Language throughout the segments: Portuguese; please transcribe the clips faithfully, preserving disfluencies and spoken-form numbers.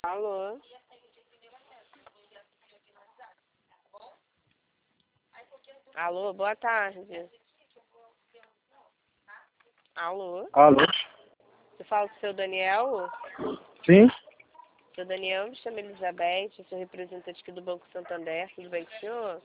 Alô? Alô, boa tarde. Alô? Alô? Você fala com o seu Daniel? Sim? Seu Daniel, me chama Elizabeth, eu sou representante aqui do Banco Santander, tudo bem com o senhor?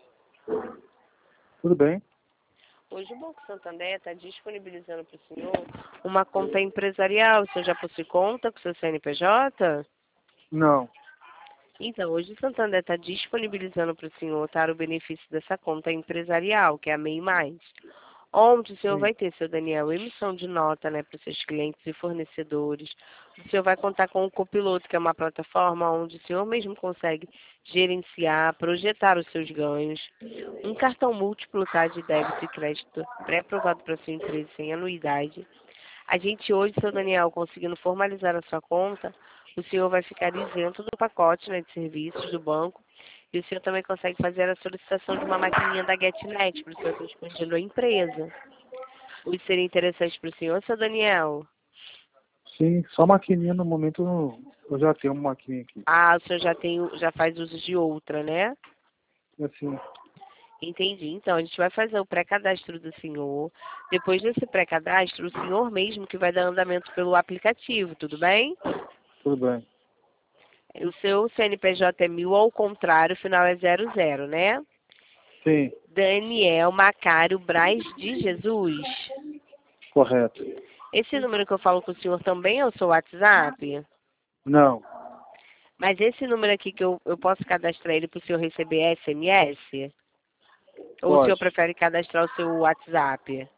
Tudo bem? Hoje o Banco Santander está disponibilizando para o senhor uma conta empresarial. O senhor já possui conta com o seu C N P J? Não. Então, hoje o Santander está disponibilizando para o senhor tá, o benefício dessa conta empresarial, que é a MEI Mais. Onde o senhor Sim. vai ter, seu Daniel, emissão de nota, né, para os seus clientes e fornecedores. O senhor vai contar com o Copiloto, que é uma plataforma onde o senhor mesmo consegue gerenciar, projetar os seus ganhos. Um cartão múltiplo, tá, de débito e crédito pré-aprovado para sua empresa sem anuidade. A gente hoje, seu Daniel, conseguindo formalizar a sua conta, o senhor vai ficar isento do pacote, né, de serviços do banco. E o senhor também consegue fazer a solicitação de uma maquininha da GetNet para o senhor ter escondido a empresa. Isso seria interessante para o senhor, seu Daniel? Sim, só maquininha no momento eu já tenho uma maquininha aqui. Ah, o senhor já, tem, já faz uso de outra, né? Assim, Entendi. Então, a gente vai fazer o pré-cadastro do senhor. Depois desse pré-cadastro, o senhor mesmo que vai dar andamento pelo aplicativo, tudo bem? tudo bem. O seu C N P J é mil ao contrário, o final é zero zero, né? Sim, Daniel Macário Braz de Jesus. correto. Esse número que eu falo com o senhor também é o seu WhatsApp? Não, Mas esse número aqui que eu, eu posso cadastrar ele para o senhor receber S M S? Ou o senhor pode. prefere cadastrar o seu WhatsApp?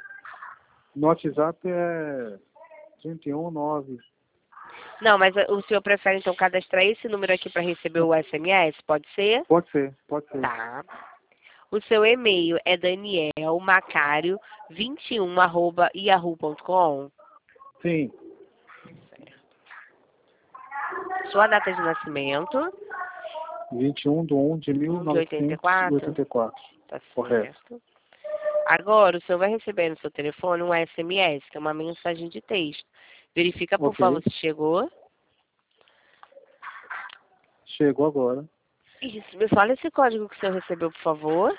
No WhatsApp é trinta e um nove. Não, mas o senhor prefere então cadastrar esse número aqui para receber o S M S? Pode ser? Pode ser, pode ser. Tá. O seu e-mail é daniel macário vinte e um arroba yahoo ponto com? Sim, Sua data de nascimento? vinte e um de um de mil De oitenta e novecentos e quatro? oitenta e quatro. Tá Correto. certo. Agora, o senhor vai receber no seu telefone um S M S, que é uma mensagem de texto. Verifica, por Ok. favor, se chegou. Chegou agora. Isso, me fala esse código que o senhor recebeu, por favor.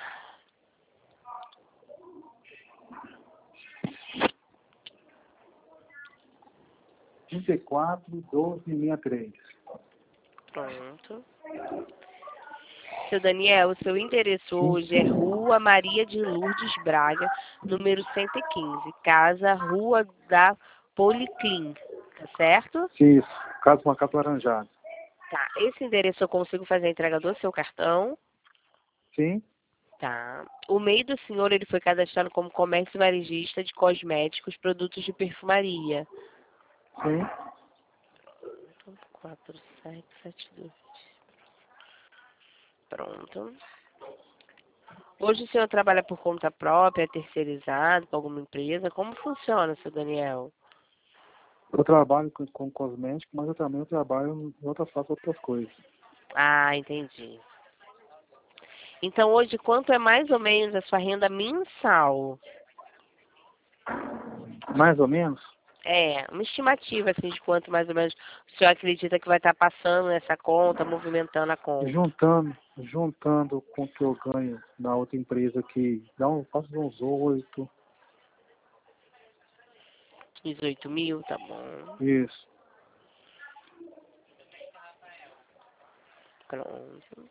trinta e quatro, doze, sessenta e três. Pronto. Seu Daniel, o seu endereço Sim. hoje é Rua Maria de Lourdes Braga, número cento e quinze, Casa Rua da Policlin, tá certo? Sim, isso. Caso macaco laranjado. Tá, esse endereço eu consigo fazer a entrega do seu cartão. Sim, Tá. O MEI do senhor, ele foi cadastrado como comércio varejista de cosméticos, produtos de perfumaria. sim. quatro sete sete dois. Pronto. Hoje o senhor trabalha por conta própria, é terceirizado com alguma empresa? Como funciona, seu Daniel? Eu trabalho com, com cosmético, mas eu também trabalho em outras, faço outras coisas. Ah, entendi. Então hoje quanto é mais ou menos a sua renda mensal? Mais ou menos? É, uma estimativa assim de quanto mais ou menos o senhor acredita que vai estar passando nessa conta, movimentando a conta? Juntando, juntando com o que eu ganho na outra empresa que dá um, faço uns oito. dezoito mil, tá bom. Isso. Pronto.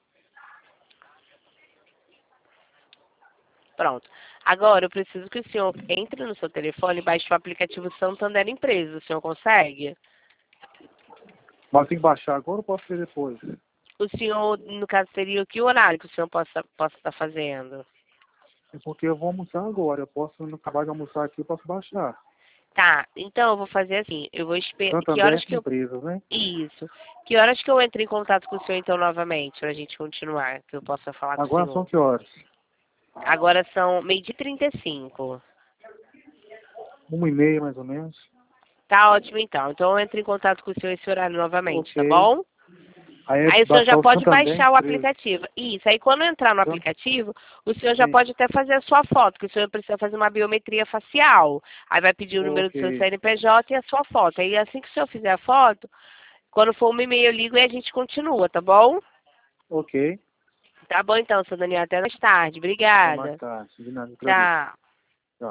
Pronto. Agora eu preciso que o senhor entre no seu telefone e baixe o aplicativo Santander Empresa. O senhor consegue? Mas tem que baixar agora ou posso fazer depois? O senhor, no caso, teria que horário que o senhor possa possa estar fazendo? É porque eu vou almoçar agora. Eu posso, no acabar de almoçar aqui, eu posso baixar. Tá, então eu vou fazer assim, eu vou esperar. Que horas Santander que eu. Empresas, né? Isso. Que horas que eu entro em contato com o senhor então novamente, pra gente continuar, que eu possa falar com o Agora são senhor? que horas? Agora são meio-dia e trinta e cinco. Uma e meia, mais ou menos. Tá ótimo então. Então eu entro em contato com o senhor esse horário novamente, tá Ok. bom? Aí é Aí o senhor já baixar o pode Santander baixar o Empresas. aplicativo. Isso, aí quando entrar no Então, aplicativo, o senhor já sim. pode até fazer a sua foto, que o senhor precisa fazer uma biometria facial. Aí vai pedir o número do seu Ok. C N P J e a sua foto. Aí assim que o senhor fizer a foto, Quando for uma e meia eu ligo e a gente continua, tá bom? Ok. Tá bom então, seu Daniel. Até mais tarde. Até mais Obrigada. tarde. De nada, agradeço. Tchau.